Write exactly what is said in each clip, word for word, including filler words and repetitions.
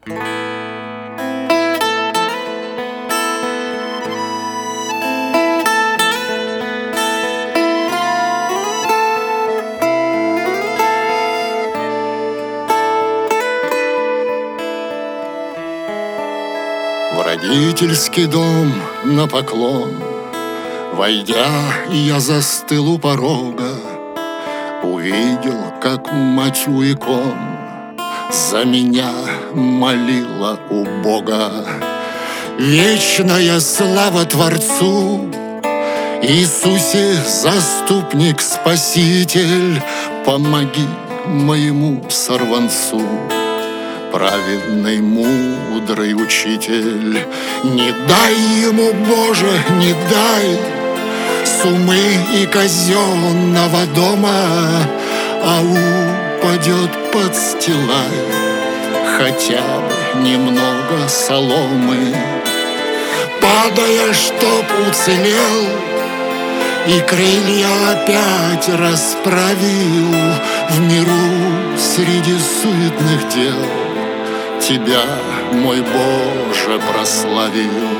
В родительский дом на поклон войдя, я застыл у порога. Увидел, как мать у икон за меня молила у Бога. Вечная слава Творцу, Иисусе, заступник, спаситель, помоги моему сорванцу. Праведный, мудрый учитель, не дай ему, Боже, не дай сумы и казенного дома, а упадет под стилай хотя бы немного соломы. Падая, чтоб уцелел и крылья опять расправил в миру среди суетных дел. Тебя, мой Боже, прославил.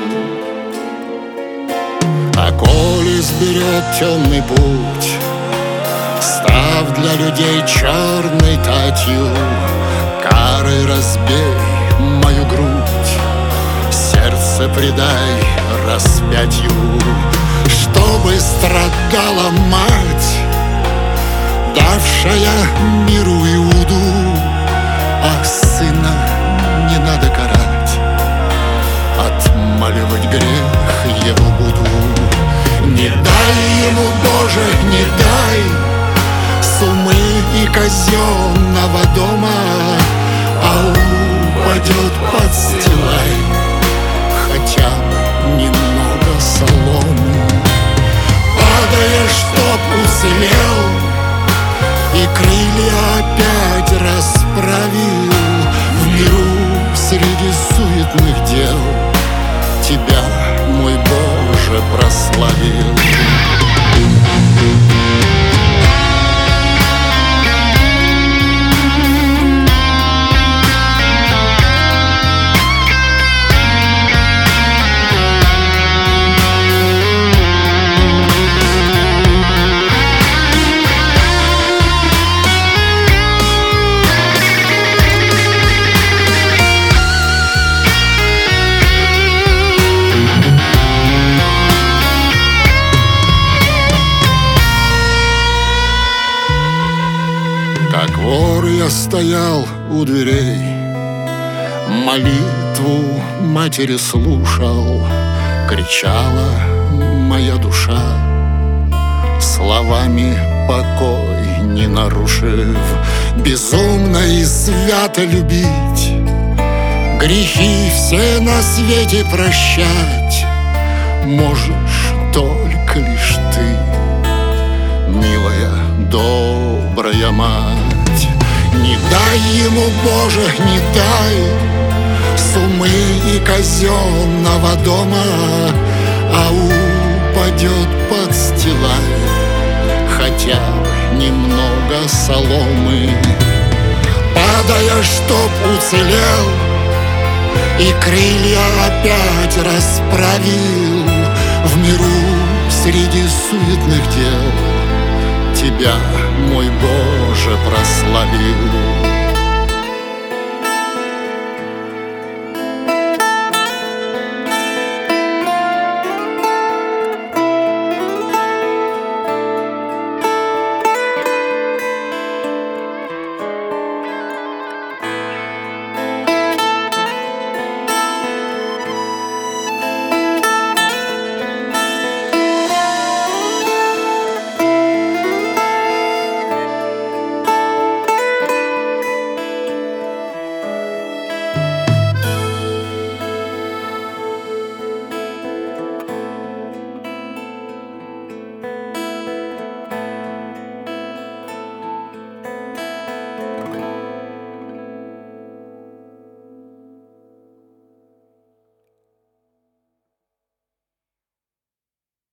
А коли сберет темный путь, став для людей черной татью, карой разбей мою грудь, сердце предай распятью, чтобы страдала мать, давшая миру Иуду, а сына не надо карать, отмаливать грех его буду. Не дай ему, Боже, не дай сумы и казенного дома, а упадет под стилай хотя бы немного соломы. Падая, чтоб уцелел и крылья опять расправил в миру среди суетных дел. Тебя, мой Боже, прославил. Как вор я стоял у дверей, молитву матери слушал, кричала моя душа, словами покой не нарушив. Безумно и свято любить, грехи все на свете прощать можешь только лишь ты, милая, добрая мать. Не дай ему, Боже, не дай сумы и казенного дома, а упадет под стилай хотя бы немного соломы. Падая, чтоб уцелел и крылья опять расправил в миру среди суетных дел. Тебя, мой Боже, прославил.